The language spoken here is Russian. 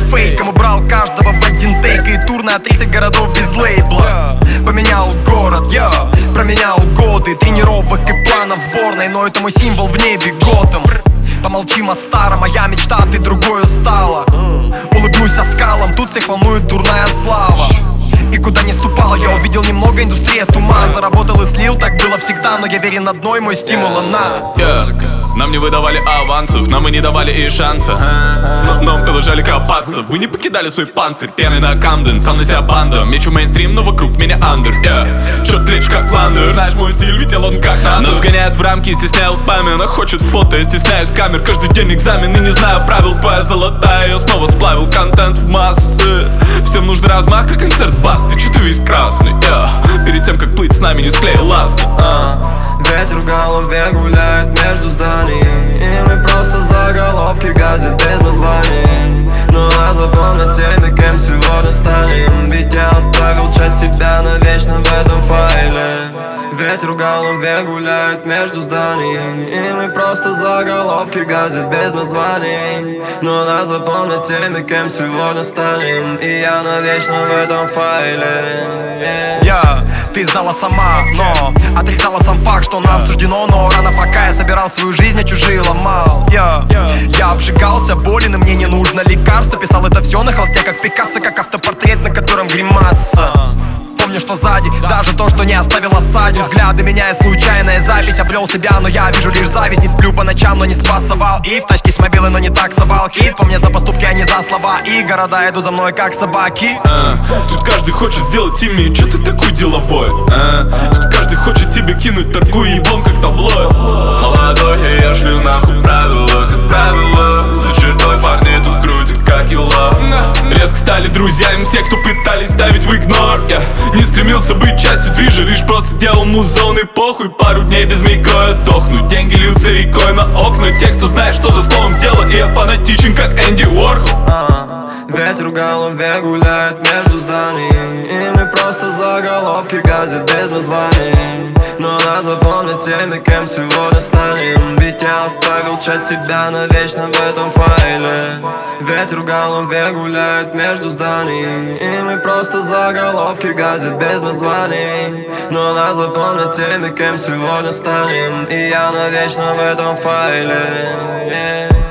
фейком. Убрал каждого в один тейк и тур на 30 городов без лейбла. Поменял город, променял годы тренировок и планов сборной, но это мой символ в небе Готэм. Помолчим о старом, моя мечта, ты другой устала. Улыбнусь оскалом, тут всех волнует дурная слава. И куда не ступал, я увидел немного индустрии от ума. Заработал и слил, так было всегда, но я верен одной, мой стимул она. Нам не выдавали авансов, нам и не давали и шанса. Но продолжали копаться. Вы не покидали свой панцирь. Пьяный на Камден, сам на себя банда. Мечу мейнстрим, но вокруг меня андер. Чё ты лечь как Фландер? Знаешь мой стиль, ведь он как надо. Нас гоняют в рамки, стесняют лбами. Она хочет фото, я стесняюсь камер. Каждый день экзамен и не знаю правил. Твоя золотая, я снова сплавил контент в массы. Всем нужен размах, как концерт бас. Ты чё ты весь красный? Перед тем, как плыть с нами, не склеил ласты. Ветер в голове гуляет между зданиями, и мы просто заголовки газет без названий. Но я запомню теми, кем сегодня станем, ведь я оставил часть себя навечно в этом файле. Ветер в голове гуляет между зданиями, и мы просто заголовки газет без названий. Но нас запомнят теми, кем сегодня станем, и я навечно в этом файле. Ты знала сама, но отрицала сам факт, что нам суждено. Но рано пока я собирал свою жизнь, а чужие ломал. Я обжигался, болен, и мне не нужно лекарство. Писал это все на холсте, как Пикассо, как автопортрет, на котором гримаса. Помню, что сзади, даже то, что не оставил осаде. Взгляды меняет случайная запись. Обрел себя, но я вижу лишь зависть. Не сплю по ночам, но не спасывал. И в тачке с мобилой, но не таксовал. Кит помнят за поступки, а не за слова. И города идут за мной, как собаки. Тут каждый хочет сделать имя, чё ты такой деловой? Тут каждый хочет тебе кинуть торгуй еблом, как таблоид. Молодой, я шлю нахуй правила, как правило. За чертой парни тут крутят, как юла. Резко стали друзьями все, кто пытались ставить в игнор. Не стремился быть частью движа, лишь просто делал музон и похуй. Пару дней без мейка дохну. Деньги льются рекой на окна тех, кто знает, что за словом дело. И я фанатичен, как Энди Уорхол. Ветер в голове гуляет между зданиями, и мы просто заголовки газет без названий. Но нас запомнят теми, кем сегодня станем, ведь я оставил часть себя навечно в этом файле. Ветер в голове гуляет между зданиями, и мы просто заголовки газет без названий. Но нас запомнят теми, кем сегодня станем, и я навечно в этом файле.